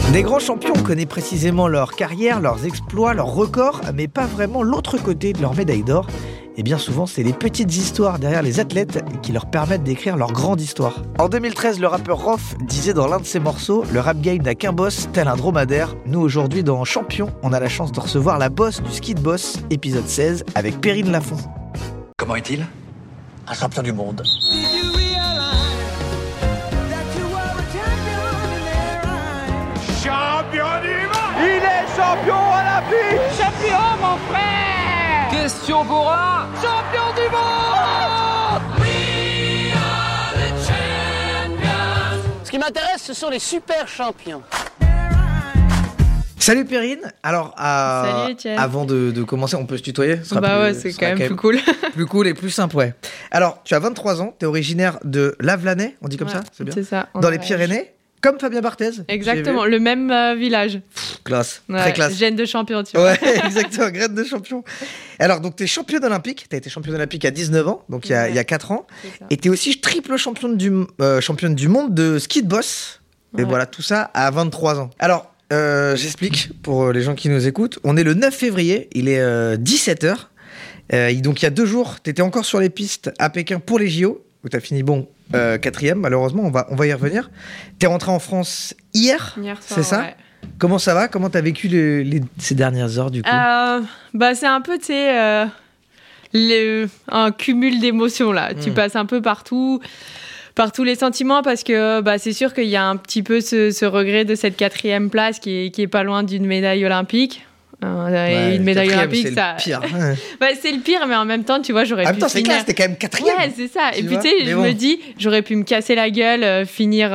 Des grands champions, on connaît précisément leur carrière, leurs exploits, leurs records, mais pas vraiment l'autre côté de leur médaille d'or. Et bien souvent, c'est les petites histoires derrière les athlètes qui leur permettent d'écrire leur grande histoire. En 2013, le rappeur Rof disait dans l'un de ses morceaux « Le rap game n'a qu'un boss, tel un dromadaire ». Nous, aujourd'hui, dans Champion, on a la chance de recevoir la boss du ski de boss, épisode 16, avec Perrine Lafont. Comment est-il ? Un champion du monde. Champion du monde! Il est champion olympique! Champion, mon frère! Question pour un Champion du monde! We are the champions. Ce qui m'intéresse, ce sont les super champions. Salut Perrine. Alors, Salut Étienne. Avant de commencer, on peut se tutoyer? Ce sera ouais, c'est quand même plus cool. Plus cool et plus simple, ouais. Alors, tu as 23 ans, tu es originaire de Lavelanet, on dit comme ça? C'est bien? C'est ça. Dans les Pyrénées, comme Fabien Barthez. Exactement, le même village. Classe, Ouais, très classe. Gène de champion, tu vois. Ouais, exactement, graine de champion. Alors, donc, tu es championne olympique, tu as été championne olympique à 19 ans, donc il y a 4 ans. Et tu es aussi triple championne du monde de ski de boss. Et voilà, tout ça à 23 ans. Alors, j'explique pour les gens qui nous écoutent. On est le 9 février, il est 17h. Donc, il y a 2 jours, tu étais encore sur les pistes à Pékin pour les JO, où tu as fini, 4e, malheureusement, on va y revenir. Tu es rentré en France hier soir, c'est ça? Ouais. Comment ça va? Comment tu as vécu ces dernières heures, du coup? C'est un peu, tu sais, un cumul d'émotions, là. Tu passes un peu par tous les sentiments, parce que c'est sûr qu'il y a un petit peu ce regret de cette 4e place qui est pas loin d'une médaille olympique. Et une médaille olympique, c'est le pire. C'est le pire, mais en même temps, tu vois, j'aurais pu finir... c'est clair, c'était quand même 4e. Ouais, c'est ça. Et puis, tu sais, me dis, j'aurais pu me casser la gueule, finir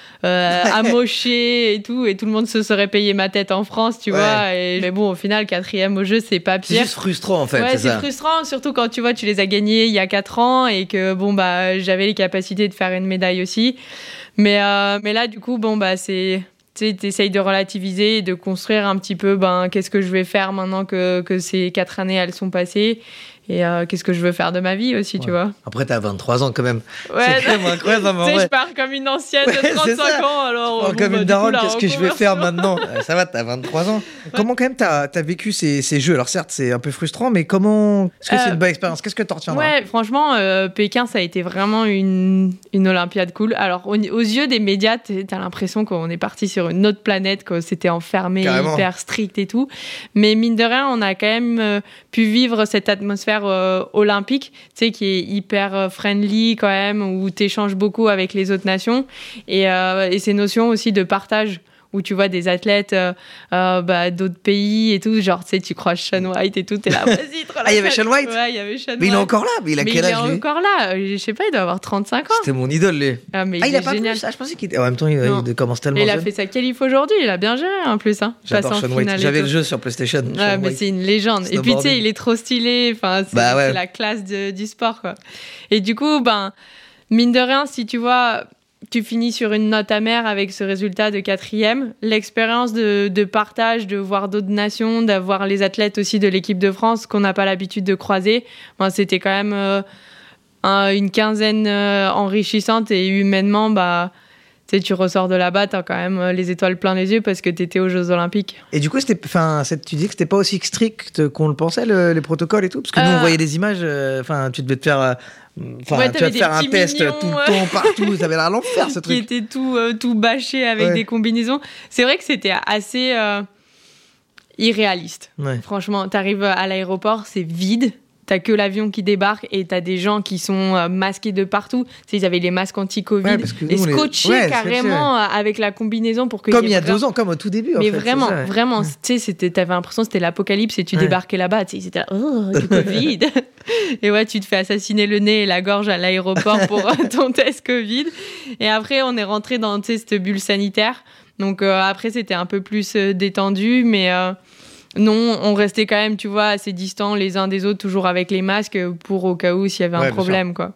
amoché et tout le monde se serait payé ma tête en France, tu vois. Mais bon, au final, 4e au jeu, c'est pas pire. C'est juste frustrant, en fait. Ouais, c'est frustrant, surtout quand tu vois, tu les as gagnés il y a 4 ans et que, j'avais les capacités de faire une médaille aussi. Mais là, du coup, c'est... Tu essayes de relativiser et de construire un petit peu qu'est-ce que je vais faire maintenant que ces 4 années elles sont passées, et qu'est-ce que je veux faire de ma vie aussi, tu vois. Après, t'as 23 ans quand même. Ouais, c'est quand même incroyable. Tu sais, je pars comme une ancienne de 35 ans, alors. Comme une daronne, qu'est-ce que je vais faire maintenant? Ça va, t'as 23 ans. Ouais. Comment quand même t'as vécu ces jeux? Alors certes, c'est un peu frustrant, mais comment? Est-ce que c'est une bonne expérience? Qu'est-ce que t'en retiendras? Ouais, franchement, Pékin, ça a été vraiment une Olympiade cool. Alors, aux yeux des médias, t'as l'impression qu'on est parti sur une autre planète, que c'était enfermé, carrément, hyper strict et tout. Mais mine de rien, on a quand même pu vivre cette atmosphère olympique, tu sais, qui est hyper friendly quand même, où t'échanges beaucoup avec les autres nations, et ces notions aussi de partage, où tu vois des athlètes d'autres pays et tout, genre, tu sais, tu croises Shaun White et tout, t'es là, vas-y, trop la il y avait Shaun White? Ouais, il y avait Shaun White. Mais il est encore là, mais il a quel âge, lui? Il est encore là, je sais pas, il doit avoir 35 ans. C'était mon idole, lui. Il a pas génial. plus? Je pensais qu'il était... En même temps, il commence tellement jeune. Il a fait sa qualif aujourd'hui, il a bien géré en plus. J'adore Shaun White, j'avais le jeu sur PlayStation. Ouais, mais c'est une légende. Et puis, tu sais, il est trop stylé, enfin, c'est la classe du sport, quoi. Et du coup, mine de rien, si tu vois... Tu finis sur une note amère avec ce résultat de 4e. L'expérience de partage, de voir d'autres nations, d'avoir les athlètes aussi de l'équipe de France qu'on n'a pas l'habitude de croiser, c'était quand même une quinzaine enrichissante, et humainement, tu ressors de là-bas, t'as quand même les étoiles plein les yeux parce que t'étais aux Jeux Olympiques. Et du coup, tu dis que c'était pas aussi strict qu'on le pensait, les protocoles et tout? Parce que nous, on voyait des images, tu devais te faire... tu vas te faire un test tout le temps, partout. Ça avait l'air à l'enfer, ce truc. Qui était tout bâché avec des combinaisons. C'est vrai que c'était assez irréaliste. Ouais. Franchement, t'arrives à l'aéroport, c'est vide. T'as que l'avion qui débarque et t'as des gens qui sont masqués de partout. Tu sais, ils avaient les masques anti-Covid et scotchés carrément avec la combinaison pour que... Comme il y a 2 ans, comme au tout début. Mais vraiment, tu sais, t'avais l'impression que c'était l'apocalypse et tu débarquais là-bas. Tu sais, c'était du Covid. Et ouais, tu te fais assassiner le nez et la gorge à l'aéroport pour ton test Covid. Et après, on est rentré dans cette bulle sanitaire. Donc après, c'était un peu plus détendu, mais... Non, on restait quand même, tu vois, assez distants les uns des autres, toujours avec les masques, pour au cas où s'il y avait un problème, quoi.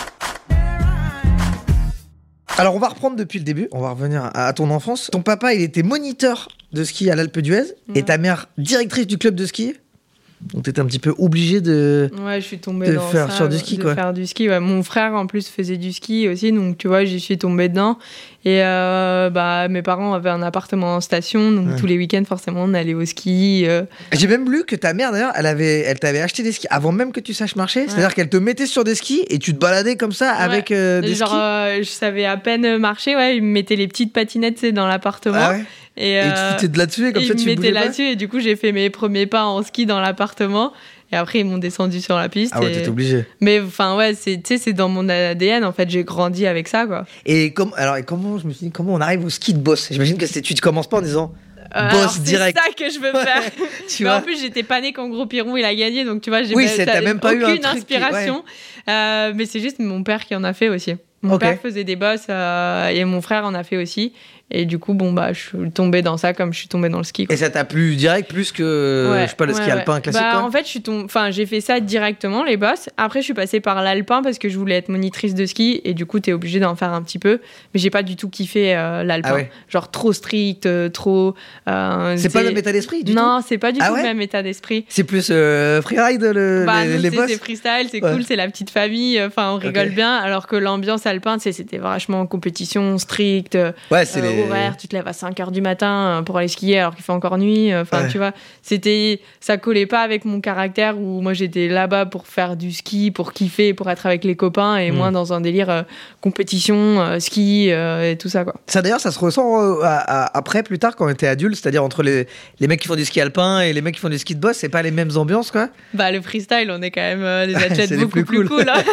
Alors, on va reprendre depuis le début, on va revenir à ton enfance. Ton papa, il était moniteur de ski à l'Alpe d'Huez, et ta mère, directrice du club de ski Donc t'étais un petit peu obligé de. Ouais, je suis tombée dans faire ça, sur du ski, quoi. Faire du ski. Ouais. Mon frère en plus faisait du ski aussi, donc tu vois, j'y suis tombée dedans. Et mes parents avaient un appartement en station, donc tous les week-ends forcément on allait au ski. J'ai même lu que ta mère d'ailleurs, elle t'avait acheté des skis avant même que tu saches marcher. C'est-à-dire qu'elle te mettait sur des skis et tu te baladais comme ça avec des skis. Je savais à peine marcher, ouais. Ils me mettaient les petites patinettes, tu sais, dans l'appartement. Ah ouais. Et tu foutais de là-dessus et comme ça tu me bougeais mettaient pas. là-dessus et du coup j'ai fait mes premiers pas en ski dans l'appartement. Et après, ils m'ont descendu sur la piste. Ah ouais, t'étais obligé. Mais enfin, ouais, c'est dans mon ADN. En fait, j'ai grandi avec ça, quoi. Et comment je me suis dit, comment on arrive au ski de boss? J'imagine que tu te commences pas en disant boss direct. C'est ça que je veux faire. Mais en plus, j'étais pas née quand Gros Piron il a gagné. Donc, tu vois, j'ai t'as même pas eu aucune inspiration. Mais c'est juste mon père qui en a fait aussi. Mon père faisait des bosses et mon frère en a fait aussi. Et du coup, je suis tombée dans ça comme je suis tombée dans le ski, quoi. Et ça t'a plu direct plus que je sais pas, le ski alpin classique, quoi. En fait, j'ai fait ça directement, les bosses. Après, je suis passée par l'alpin parce que je voulais être monitrice de ski. Et du coup, t'es obligée d'en faire un petit peu. Mais j'ai pas du tout kiffé l'alpin. Ah ouais. Genre trop strict, trop. C'est pas le même état d'esprit du tout? Non, c'est pas du tout le même état d'esprit. C'est plus freeride les bosses? C'est freestyle, c'est cool, c'est la petite famille. Enfin, on rigole bien. Alors que l'ambiance alpin, c'était vachement en compétition, stricte. Ouais, c'est horaire, tu te lèves à 5h du matin pour aller skier alors qu'il fait encore nuit. Tu vois, ça collait pas avec mon caractère où moi j'étais là-bas pour faire du ski, pour kiffer, pour être avec les copains et moins dans un délire compétition, ski et tout ça, quoi. Ça d'ailleurs, ça se ressent après, plus tard, quand on était adulte, c'est-à-dire entre les mecs qui font du ski alpin et les mecs qui font du ski de boss, c'est pas les mêmes ambiances, quoi. Le freestyle, on est quand même des athlètes beaucoup plus cool. Hein.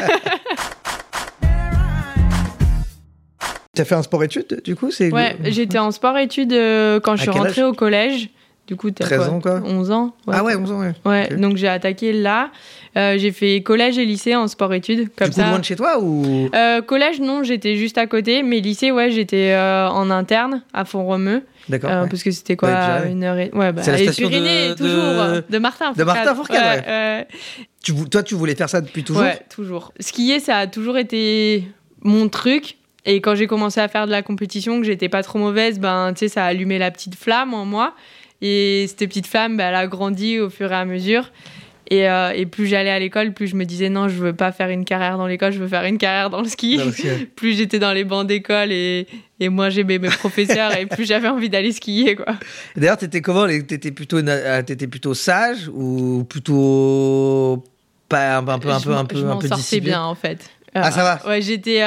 T'as fait un sport-études, du coup? Ouais, j'étais en sport-études quand je suis rentrée au collège. Du coup, t'as 13 ans, quoi. 11 ans. Ouais, ah ouais, 11 ans, ouais. Ouais, okay. Donc j'ai attaqué là. J'ai fait collège et lycée en sport-études. Comme du coup, loin de chez toi ou collège, non, j'étais juste à côté. Mais lycée, ouais, j'étais en interne à Font-Romeu. D'accord. Parce que c'était quoi, une heure et... Ouais, c'est la station Pyrénées, toujours. De Martin Fourcade. De Martin Fourcade, ouais. Toi, tu voulais faire ça depuis toujours? Ouais, toujours. Skier, ça a toujours été mon truc. Et quand j'ai commencé à faire de la compétition, que j'étais pas trop mauvaise, ça a allumé la petite flamme en moi. Et cette petite flamme, elle a grandi au fur et à mesure. Et plus j'allais à l'école, plus je me disais non, je veux pas faire une carrière dans l'école, je veux faire une carrière dans le ski. Plus j'étais dans les bancs d'école et moi j'aimais mes professeurs et plus j'avais envie d'aller skier, quoi. D'ailleurs, t'étais comment? T'étais plutôt sage ou plutôt pas un peu Je m'en sortais discipliné? bien, en fait. Ça va. Ouais,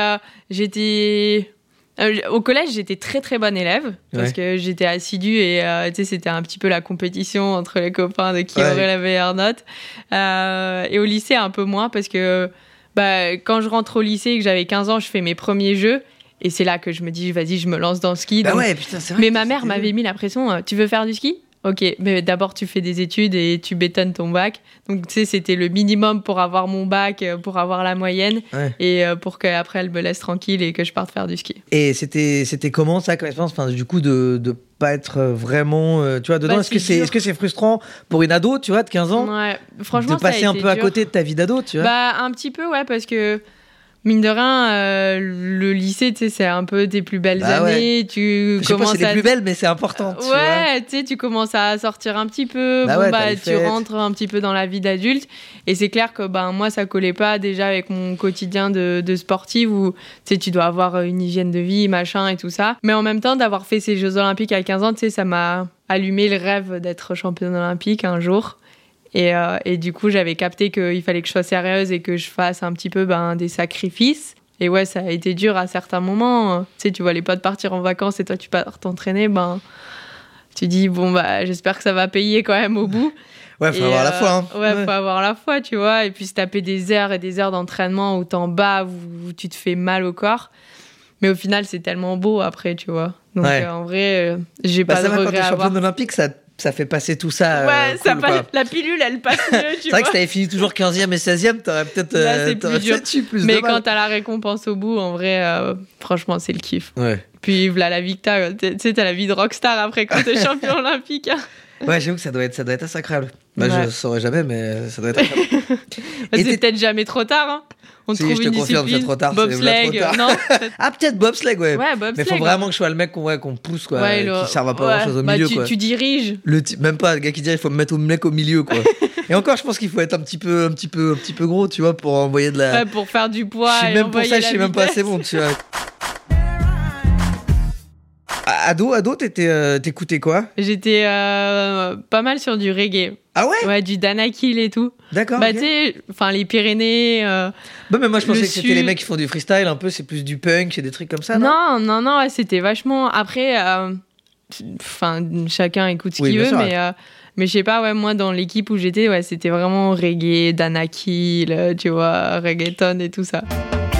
au collège, j'étais très très bonne élève parce que j'étais assidue et c'était un petit peu la compétition entre les copains de qui aurait la meilleure note. Et au lycée, un peu moins parce que quand je rentre au lycée et que j'avais 15 ans, je fais mes premiers jeux. Et c'est là que je me dis, vas-y, je me lance dans le ski. Donc... ouais, putain, c'est vrai. Mais ma mère m'avait mis la pression, tu veux faire du ski ? Ok, mais d'abord tu fais des études et tu bétonnes ton bac. Donc tu sais, c'était le minimum pour avoir mon bac, pour avoir la moyenne et pour qu'après elle me laisse tranquille et que je parte faire du ski. Et c'était comment ça comme expérience, du coup de pas être vraiment tu vois dedans? Est-ce que c'est frustrant pour une ado, tu vois, de 15 ans? Ouais, franchement, de passer ça a un été peu à dur. côté de ta vie d'ado, tu vois? Un petit peu, ouais, parce que mine de rien, le lycée, tu sais, c'est un peu tes plus belles années. Ouais. Tu je sais pas si c'est les plus belles, mais c'est important. Tu sais, tu commences à sortir un petit peu. Tu rentres un petit peu dans la vie d'adulte. Et c'est clair que moi, ça collait pas déjà avec mon quotidien de sportive où tu sais, tu dois avoir une hygiène de vie, machin et tout ça. Mais en même temps, d'avoir fait ces Jeux Olympiques à 15 ans, tu sais, ça m'a allumé le rêve d'être championne olympique un jour. Et du coup, j'avais capté qu'il fallait que je sois sérieuse et que je fasse un petit peu des sacrifices. Et ouais, ça a été dur à certains moments. Tu sais, tu vois les potes partir en vacances et toi, tu pars t'entraîner. Tu dis, j'espère que ça va payer quand même au bout. Ouais, faut avoir la foi. Hein. Ouais, faut avoir la foi, tu vois. Et puis se taper des heures et des heures d'entraînement où t'en bats, où tu te fais mal au corps. Mais au final, c'est tellement beau après, tu vois. Donc en vrai, j'ai pas de regret à avoir. Quand t'es championne olympique, ça fait passer tout ça. Ouais, ça passe, la pilule, elle passe mieux, tu vois. C'est vrai que si t'avais fini toujours 15e et 16e, t'aurais peut-être eu plus mais de mal. quand t'as la récompense au bout, en vrai, franchement, c'est le kiff. Ouais. Puis voilà la victoire, tu sais, t'as la vie de rockstar après quand t'es champion olympique. Ouais, j'avoue que ça doit être assez incroyable. Je saurais jamais, mais ça doit être incroyable. C'est peut-être jamais trop tard, hein. on si, trouve je te une confirme, discipline. c'est trop tard. Bobsleigh, non. Ah, peut-être bobsleigh, ouais. Ouais, bobsleigh. Mais faut vraiment que je sois le mec qu'on pousse, quoi. Ouais, qui serve à pas grand-chose au milieu, quoi. Tu diriges. Même pas, le gars qui dit il faut me mettre au mec au milieu, quoi. Et encore, je pense qu'il faut être un petit peu gros, tu vois, pour envoyer de la. Ouais, pour faire du poids. Je suis même pour ça, je suis même pas assez bon, tu vois. Ado, t'écoutais quoi? J'étais pas mal sur du reggae. Ah ouais? Ouais, du Danakil et tout. D'accord. Bah, okay. tu sais, enfin, les Pyrénées. Bah, mais moi, je pensais que Sud. c'était les mecs qui font du freestyle un peu, c'est plus du punk et des trucs comme ça, non? Non, ouais, c'était vachement. Après, enfin, chacun écoute ce qu'il veut, sûr, mais je sais pas, ouais, moi, dans l'équipe où j'étais, ouais, c'était vraiment reggae, Danakil, tu vois, reggaeton et tout ça.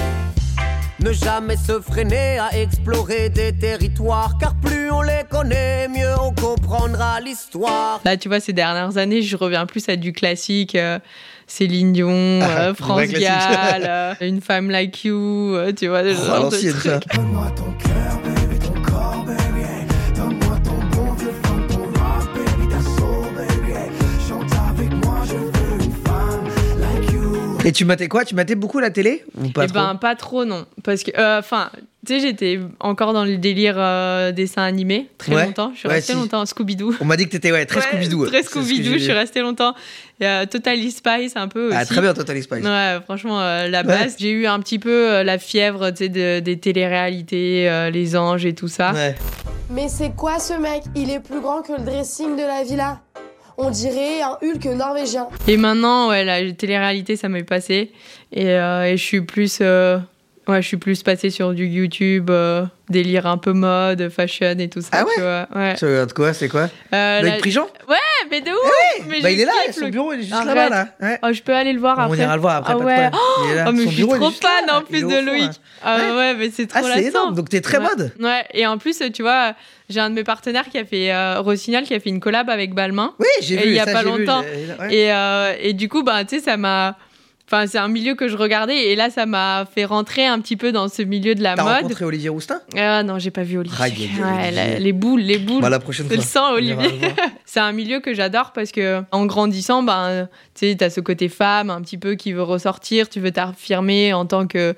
Ne jamais se freiner à explorer des territoires, car plus on les connaît, mieux on comprendra l'histoire. Là, tu vois, ces dernières années, je reviens plus à du classique, Céline Dion, France Gall, Une femme like you, tu vois, ce genre de trucs. Ça. Donne-moi ton cœur, baby, ton corps, baby, hey. Donne-moi ton bon vieux funk, ton rock, baby, ta soul, baby, hey. Chante avec moi, je veux une femme like you. Et tu matais quoi? Tu matais beaucoup la télé ou pas trop? Ben, pas trop, non. Parce que, enfin, tu sais, j'étais encore dans le délire dessin animé très longtemps. Je suis restée longtemps Scooby-Doo. On m'a dit que t'étais très Scooby-Doo. Très Scooby-Doo, je suis restée longtemps. Totally Spice, un peu aussi. Ah, très bien, Totally Spice. Ouais, franchement, la base. J'ai eu un petit peu la fièvre, tu sais, des téléréalités, les anges et tout ça. Ouais. Mais c'est quoi ce mec? Il est plus grand que le dressing de la villa. On dirait un Hulk norvégien. Et maintenant, ouais, la télé-réalité, ça m'est passé. Et je suis plus... je suis plus passée sur du YouTube, délire un peu mode, fashion et tout ça. Ah ouais? Tu vois, ouais. Tu regardes quoi? C'est quoi? Loïc Prigent? Ouais, mais de ouf! Ouais, Mais bah, je il est là, kiffe son bureau, il est juste Arrête. là-bas, là. Ouais. Oh, je peux aller le voir après. On ira le voir après, ah pas ouais. de problème. Il est là. Oh, mais Son je suis bureau, il est trop juste là, fan en là. plus Il est au de fond, Loïc. là. Ah ouais, mais c'est trop la c'est énorme, donc t'es très mode. Ouais, et en plus, tu vois, j'ai un de mes partenaires qui a fait, Rossignol, qui a fait une collab avec Balmain. Oui, j'ai vu. Il y a ça, pas j'ai vu, longtemps. ouais. Et du coup, bah, tu sais, ça m'a... Enfin, c'est un milieu que je regardais et là, ça m'a fait rentrer un petit peu dans ce milieu de la T'as mode. rencontré Olivier Roustin? Ah non, j'ai pas vu Olivier. Olivier. Les boules. Bah, la prochaine C'est fois. le sang, Olivier. C'est un milieu que j'adore parce que en grandissant, ben, tu sais, t'as ce côté femme un petit peu qui veut ressortir, tu veux t'affirmer en tant que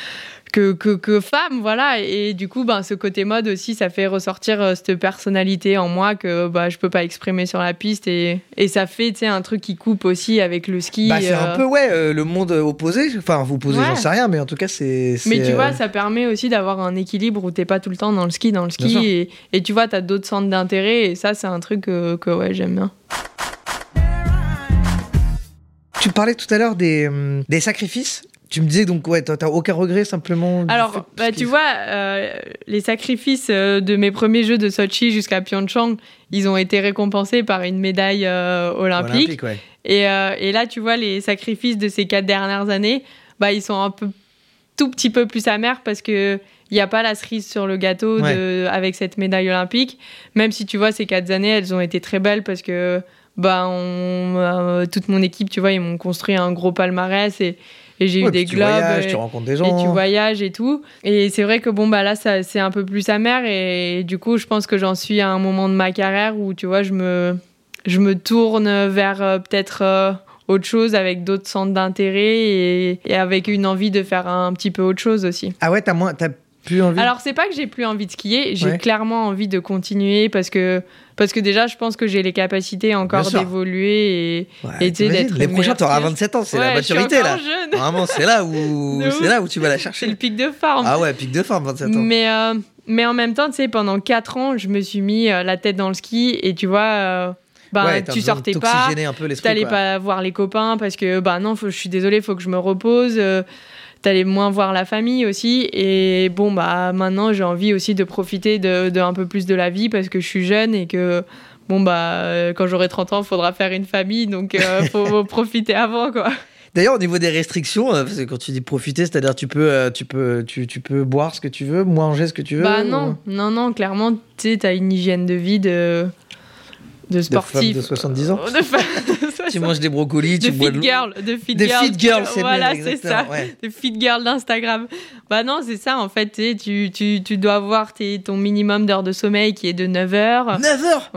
femme, voilà. Et du coup, ben, ce côté mode aussi, ça fait ressortir cette personnalité en moi que je peux pas exprimer sur la piste. Et ça fait, tu sais, un truc qui coupe aussi avec le ski. Bah, c'est un peu, le monde opposé. Enfin, vous opposez, j'en sais rien, mais en tout cas, c'est... Mais tu vois, ça permet aussi d'avoir un équilibre où t'es pas tout le temps dans le ski. Et tu vois, t'as d'autres centres d'intérêt. Et ça, c'est un truc que ouais, j'aime bien. Tu parlais tout à l'heure des sacrifices. Tu me disais donc, ouais, t'as aucun regret simplement. Alors, tu vois, les sacrifices de mes premiers jeux de Sochi jusqu'à Pyeongchang, ils ont été récompensés par une médaille olympique. Ouais. Et là, tu vois, les sacrifices de ces 4 dernières années, ils sont un peu, tout petit peu plus amers parce que il n'y a pas la cerise sur le gâteau avec cette médaille olympique. Même si, tu vois, ces 4 années, elles ont été très belles parce que toute mon équipe, tu vois, ils m'ont construit un gros palmarès et j'ai eu des globes. Tu rencontres des gens. Et tu voyages et tout. Et c'est vrai que là, ça, c'est un peu plus amer. Et du coup, je pense que j'en suis à un moment de ma carrière où, tu vois, je me tourne vers peut-être autre chose avec d'autres centres d'intérêt et avec une envie de faire un petit peu autre chose aussi. Ah ouais, t'as plus envie? Alors, c'est pas que j'ai plus envie de skier. J'ai clairement envie de continuer parce que déjà, je pense que j'ai les capacités encore d'évoluer et d'être. Les prochains, t'auras 27 ans, c'est la maturité là. Jeune. Vraiment, c'est là où tu vas la chercher. C'est le pic de forme. Ah ouais, pic de forme, 27 ans. Mais en même temps, tu sais, pendant 4 ans, je me suis mis la tête dans le ski et tu vois. Tu sortais pas, t'allais pas voir les copains parce que je suis désolée, faut que je me repose. T'allais moins voir la famille aussi et maintenant j'ai envie aussi de profiter de un peu plus de la vie parce que je suis jeune et que quand j'aurai 30 ans il faudra faire une famille donc faut profiter avant quoi. D'ailleurs, au niveau des restrictions, parce que quand tu dis profiter, c'est-à-dire tu peux boire ce que tu veux, manger ce que tu veux. Non, clairement, tu sais, t'as une hygiène de vie de sportif. De 70 ans. Tu manges des brocolis, tu bois de l'eau. De fit girl, c'est voilà, c'est ça. Ouais. De fit girl d'Instagram. Non, c'est ça, en fait, tu dois avoir ton minimum d'heures de sommeil qui est de 9 heures. 9 heures? Ouais.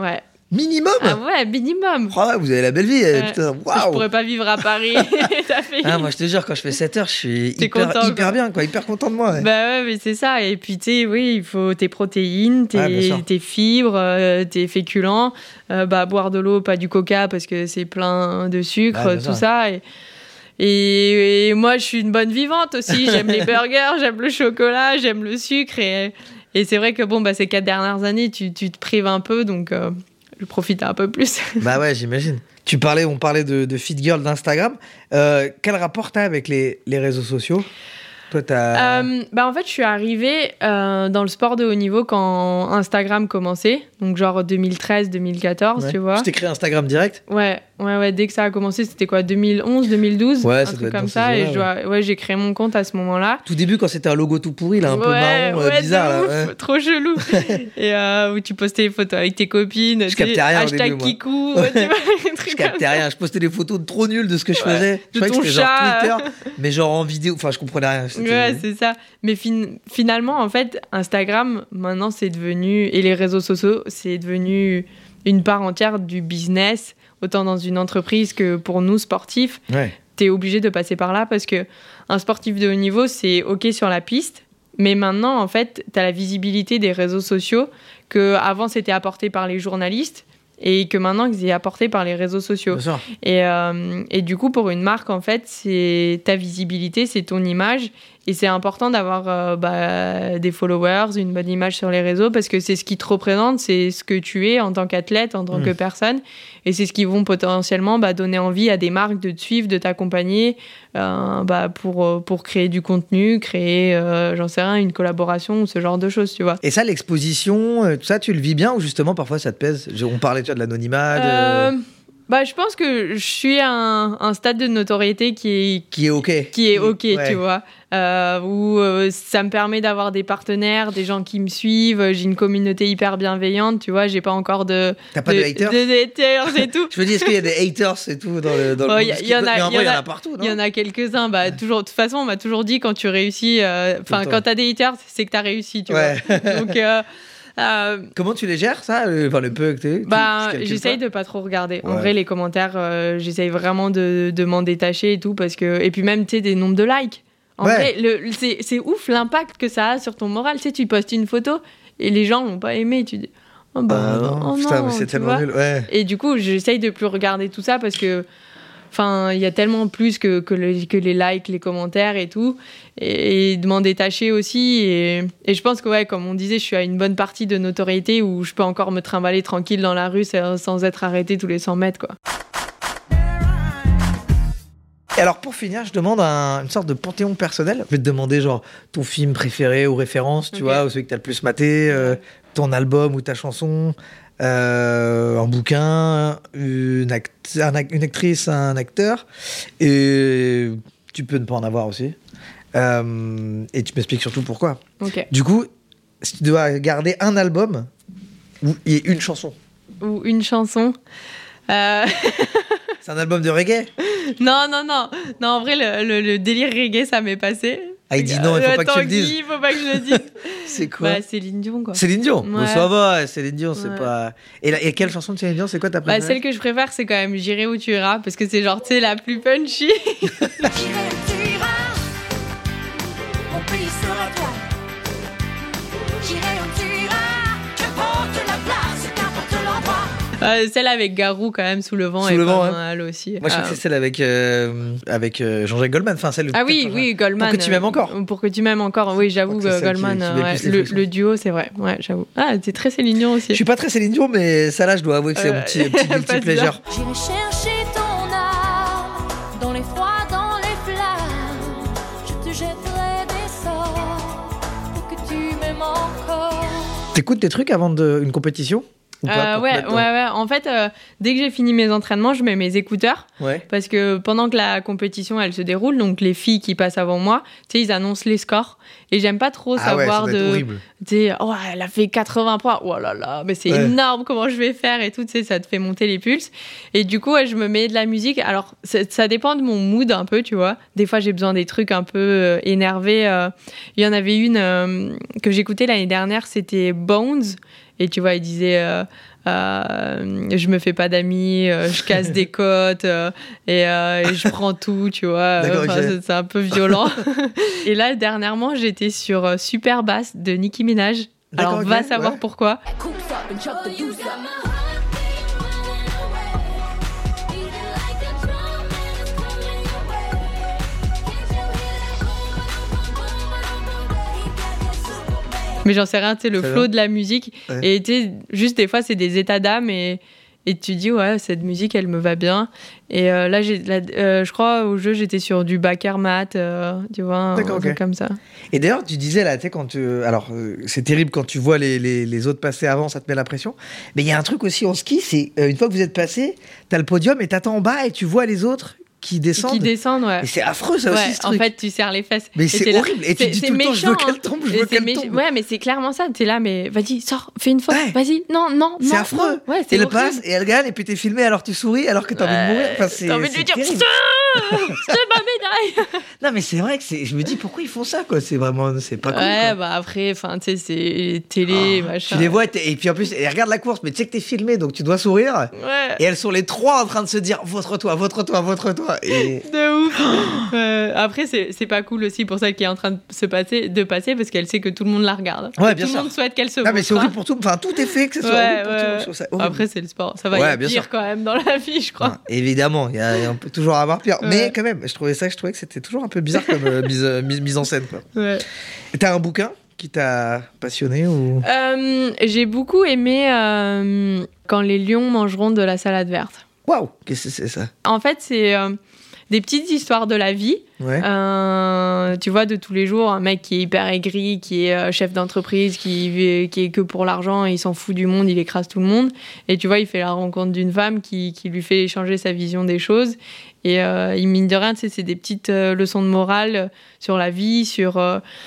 Minimum? Ah ouais, minimum. Oh ouais, vous avez la belle vie. Putain, waouh. Je pourrais pas vivre à Paris. Moi, je te jure, quand je fais 7 heures, je suis content, hyper bien, quoi, hyper content de moi. Ouais. Bah ouais, mais c'est ça. Et puis, tu sais, oui, il faut tes protéines, tes fibres, tes féculents. Boire de l'eau, pas du coca, parce que c'est plein de sucre, tout ça. Et moi, je suis une bonne vivante aussi. J'aime les burgers, j'aime le chocolat, j'aime le sucre. Et c'est vrai que ces 4 dernières années, tu te prives un peu, donc je profite un peu plus. Bah ouais, j'imagine. On parlait de Fit Girl d'Instagram. Quel rapport t'as avec les réseaux sociaux? Toi, en fait, je suis arrivée dans le sport de haut niveau quand Instagram commençait, donc genre 2013-2014, tu vois. Tu t'es créé Instagram direct? Ouais, dès que ça a commencé, c'était quoi, 2011, 2012, ouais, un truc comme ça, et j'ai créé mon compte à ce moment-là. Tout début, quand c'était un logo tout pourri, là, un peu marron, bizarre. Ouf, trop chelou. Et où tu postais des photos avec tes copines, je captais rien hashtag Kikou, tu vois, je captais rien, je postais des photos trop nulles de ce que je faisais. Je croyais que c'était genre Twitter, mais genre en vidéo, enfin je comprenais rien. Ouais, c'est ça. Mais finalement, en fait, Instagram, maintenant, c'est devenu, et les réseaux sociaux, c'est devenu une part entière du business, autant dans une entreprise que pour nous, sportifs. Ouais. T'es obligé de passer par là parce que un sportif de haut niveau, c'est OK sur la piste, mais maintenant, en fait, t'as la visibilité des réseaux sociaux que avant c'était apporté par les journalistes et que maintenant c'est apporté par les réseaux sociaux. Et du coup, pour une marque, en fait, c'est ta visibilité, c'est ton image. Et c'est important d'avoir des followers, une bonne image sur les réseaux, parce que c'est ce qui te représente, c'est ce que tu es en tant qu'athlète, en tant que personne. Et c'est ce qui vont potentiellement donner envie à des marques de te suivre, de t'accompagner pour créer du contenu, créer, j'en sais rien, une collaboration ou ce genre de choses, tu vois. Et ça, l'exposition, tout ça, tu le vis bien ou justement parfois ça te pèse? On parlait de l'anonymat je pense que je suis à un stade de notoriété qui est OK, ouais. tu vois, où ça me permet d'avoir des partenaires, des gens qui me suivent, j'ai une communauté hyper bienveillante, tu vois, j'ai pas encore de... T'as pas de haters? De haters et tout. Je me dis, est-ce qu'il y a des haters et tout dans le monde? Il y en a partout, non? Il y en a quelques-uns, toujours, de toute façon, on m'a toujours dit, quand tu réussis, quand t'as des haters, c'est que t'as réussi, tu vois. Donc... comment tu les gères, ça, le peu que t'es? J'essaye de pas trop regarder. En vrai, les commentaires, j'essaye vraiment de m'en détacher et tout, parce que... Et puis même, tu sais, des nombres de likes. En vrai, c'est ouf l'impact que ça a sur ton moral. Tu sais, tu postes une photo et les gens l'ont pas aimé. Tu dis, non, c'est tellement nul. Ouais. Et du coup, j'essaye de plus regarder tout ça parce que... Enfin, il y a tellement plus que les likes, les commentaires et tout. Et de m'en détacher aussi. Et je pense que, comme on disait, je suis à une bonne partie de notoriété où je peux encore me trimballer tranquille dans la rue sans être arrêté tous les 100 mètres, quoi. Et alors, pour finir, je demande une sorte de panthéon personnel. Je vais te demander, genre, ton film préféré ou référence, tu vois, ou celui que t'as le plus maté, ton album ou ta chanson... un bouquin, une actrice, un acteur, et tu peux ne pas en avoir aussi. Et tu m'expliques surtout pourquoi. Okay. Du coup, si tu dois garder un album et une chanson. Ou une chanson. C'est un album de reggae? Non, en vrai, le délire reggae, ça m'est passé. Ah, il dit non, il faut pas que tu le dises. Il faut pas que je le dise. C'est quoi? Céline Dion, quoi. Céline Dion? Ouais. Bon, ça va, Céline Dion, c'est pas... Et quelle chanson de Céline Dion, c'est quoi ta préférée? Celle que je préfère, c'est quand même J'irai où tu iras, parce que c'est genre, tu sais, la plus punchy. J'irai où tu iras, mon pays sera toi. J'irai où tu iras, qu'importe la place, qu'importe l'endroit. Celle avec Garou, quand même, Sous le vent, est pas mal aussi. Moi, je crois que c'est celle avec Jean-Jacques Goldman. Enfin, celle oui, Goldman. Pour que tu m'aimes encore. Pour que tu m'aimes encore, oui, j'avoue, Goldman. Le duo, c'est vrai. Ouais, j'avoue. Ah, t'es très Céline Dion aussi. Je suis pas très Céline Dion, mais ça là, je dois avouer que c'est mon petit plaisir. J'irai chercher ton âme, dans les froids, dans les flammes. Je te jetterai des sorts, pour que tu m'aimes encore. T'écoutes tes trucs avant une compétition? Ouais. En fait, dès que j'ai fini mes entraînements, je mets mes écouteurs. Ouais. Parce que pendant que la compétition, elle se déroule, donc les filles qui passent avant moi, tu sais, ils annoncent les scores. Et j'aime pas trop savoir tu sais, oh, elle a fait 80 points. Oh là là, mais c'est énorme, comment je vais faire et tout, tu sais, ça te fait monter les pulses. Et du coup, je me mets de la musique. Alors, ça dépend de mon mood un peu, tu vois. Des fois, j'ai besoin des trucs un peu énervés. Il y en avait une que j'écoutais l'année dernière, c'était Bones. Et tu vois, il disait je me fais pas d'amis, je casse des côtes et je prends tout, tu vois. C'est un peu violent. Et là, dernièrement, j'étais sur Super Bass de Nicki Minaj. Alors, va savoir pourquoi. Mais j'en sais rien, tu sais, le flow de la musique. Et tu sais, juste des fois, c'est des états d'âme et tu dis, ouais, cette musique, elle me va bien. Et là, je crois, au jeu, j'étais sur du Bakermat, tu vois, un truc comme ça. Et d'ailleurs, tu disais, là, tu sais, alors, c'est terrible quand tu vois les autres passer avant, ça te met la pression. Mais il y a un truc aussi en ski, c'est une fois que vous êtes passé, t'as le podium et t'attends en bas et tu vois les autres qui descendent. Ouais. Et c'est affreux, ça aussi, ce truc. En fait, tu serres les fesses. Mais c'est horrible. Et tu dis tout le temps, je veux qu'elle tombe, je veux qu'elle tombe. Ouais, mais c'est clairement ça. T'es là, mais vas-y, sors, fais une faute. Vas-y, non. C'est affreux. Ouais, et elle passe, et elle gagne, et puis t'es filmé, alors tu souris, alors que t'as envie de mourir. Enfin, t'as envie de lui dire, c'est ma médaille. Non, mais c'est vrai que je me dis, pourquoi ils font ça, quoi. C'est vraiment, c'est pas cool. Ouais, bah après, enfin, tu sais, c'est télé, machin. Tu les vois, et puis en plus, elle regarde la course, mais tu sais que t'es filmé, donc tu dois sourire. Ouais. Et elles sont les trois en train de se dire, votre-toi. Et... De ouf. Après, c'est pas cool aussi pour celle qui est en train de passer parce qu'elle sait que tout le monde la regarde. Ouais, bien sûr. Tout le monde souhaite qu'elle se montre. Mais c'est horrible pour tout. Enfin, tout est fait que ce soit horrible pour tout. Après, c'est le sport. Ça va y a pire quand même dans la vie, je crois. Non, évidemment, on peut toujours avoir pire. Ouais. Mais quand même, je trouvais que c'était toujours un peu bizarre comme mise en scène, quoi. Ouais. Et t'as un bouquin qui t'a passionné ou... J'ai beaucoup aimé Quand les lions mangeront de la salade verte. Waouh, qu'est-ce que c'est ça? En fait, c'est des petites histoires de la vie. Ouais. Tu vois, de tous les jours, un mec qui est hyper aigri, qui est chef d'entreprise, qui est que pour l'argent, il s'en fout du monde, il écrase tout le monde. Et tu vois, il fait la rencontre d'une femme qui lui fait changer sa vision des choses. Et il mine de rien, c'est des petites leçons de morale sur la vie, sur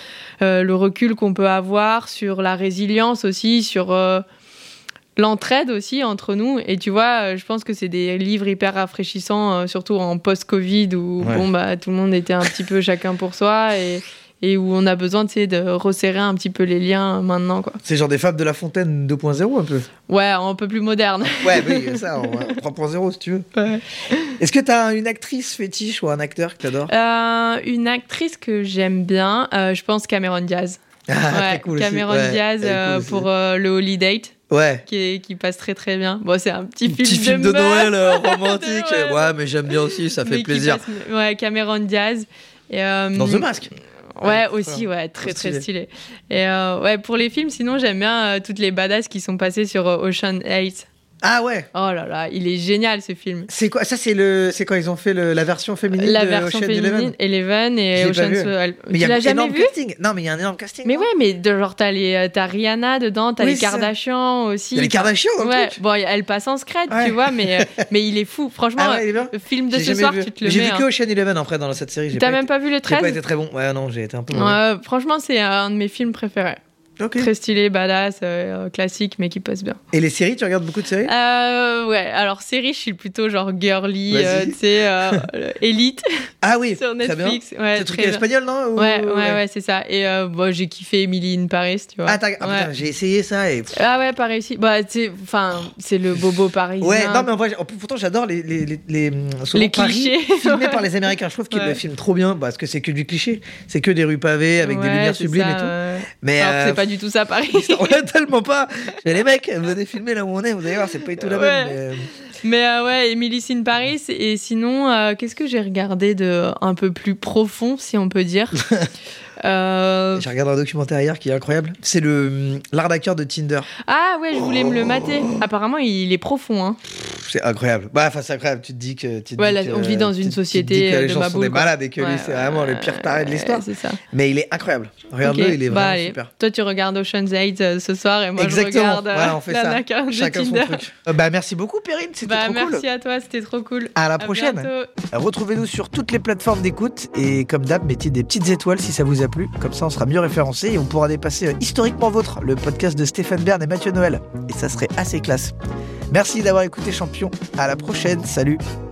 le recul qu'on peut avoir, sur la résilience aussi, sur... l'entraide aussi entre nous. Et tu vois, je pense que c'est des livres hyper rafraîchissants, surtout en post-Covid où tout le monde était un petit peu chacun pour soi et où on a besoin de resserrer un petit peu les liens maintenant, quoi. C'est genre des Fables de La Fontaine 2.0 un peu. Ouais, un peu plus moderne. Ouais, oui, ça, 3.0 si tu veux. Ouais. Est-ce que t'as une actrice fétiche ou un acteur que t'adores? Une actrice que j'aime bien, je pense Cameron Diaz. Très cool Cameron Diaz cool pour le Holy Date. Ouais. Qui passe très très bien. Bon, c'est un petit film de Noël romantique. Ouais, mais j'aime bien aussi, ça fait plaisir. Cameron Diaz. Et, dans The Mask. Ouais, aussi, très très stylé. Et pour les films, sinon j'aime bien toutes les badass qui sont passées sur Ocean 8. Ah ouais. Oh là là, il est génial ce film. C'est quoi ça? C'est quand ils ont fait la version féminine la de version Ocean Eleven et Ocean's 12. Mais tu l'as jamais vu? Non, mais il y a un énorme casting. Mais ouais, mais genre t'as Rihanna dedans, t'as les Kardashians aussi. Il y a les Kardashians dans le truc. Bon, elle passe en secret, tu vois, mais il est fou. Franchement, le film de ce soir, tu te le mets. J'ai vu que Ocean Eleven après dans cette série. T'as même pas vu le 13? J'ai pas été très bon. Ouais, non, j'ai été un peu. Franchement, c'est un de mes films préférés. Okay. Très stylé, badass, classique, mais qui passe bien. Et les séries, tu regardes beaucoup de séries? Ouais, alors séries, je suis plutôt genre girly, tu sais, Elite. Ah oui, sur Netflix. Ouais, c'est un truc espagnol, non? Ouais, c'est ça. Et j'ai kiffé Emily in Paris, tu vois. Ah, putain, j'ai essayé ça et... Ah ouais, pareil aussi. Bah, c'est le bobo parisien. Ouais, non, mais en vrai, pourtant, j'adore les clichés filmés par les Américains. Je trouve qu'ils le filment trop bien, parce que c'est que du cliché. C'est que des rues pavées avec des lumières sublimes et tout. Mais c'est pas du tout ça, Paris. Ouais, tellement pas. Les mecs, venez filmer là où on est, vous allez voir, c'est pas du tout la même. Mais Emily in Paris. Et sinon, qu'est-ce que j'ai regardé de un peu plus profond, si on peut dire? J'ai regardé un documentaire hier qui est incroyable. C'est l'arnaqueur de Tinder. Ah ouais, je voulais me le mater. Apparemment, il est profond, hein. C'est incroyable. C'est incroyable. Tu te dis que on vit dans une société que les gens baboule, sont des malades et que lui, c'est vraiment le pire taré de l'histoire. C'est ça. Mais il est incroyable. Regarde-le, il est vraiment super. Toi, tu regardes Ocean's 8 ce soir et moi, je regarde l'arnaqueur de Chacun Tinder. son truc. Merci beaucoup, Perrine. C'était trop cool. Merci à toi, c'était trop cool. À la prochaine. Bientôt. Retrouvez-nous sur toutes les plateformes d'écoute et comme d'hab, mettez des petites étoiles si ça vous a plu. Comme ça, on sera mieux référencé et on pourra dépasser Historiquement Vôtre, le podcast de Stéphane Bern et Mathieu Noël. Et ça serait assez classe. Merci d'avoir écouté Champion. À la prochaine. Salut.